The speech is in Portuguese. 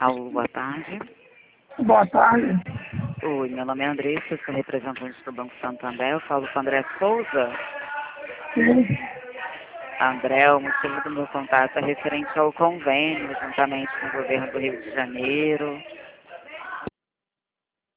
Alô, boa tarde. Boa tarde. Oi, meu nome é Andressa, sou representante do Banco Santander. Eu falo com o André Souza. Sim. André, o motivo do meu contato é referente ao convênio, juntamente com o governo do Rio de Janeiro,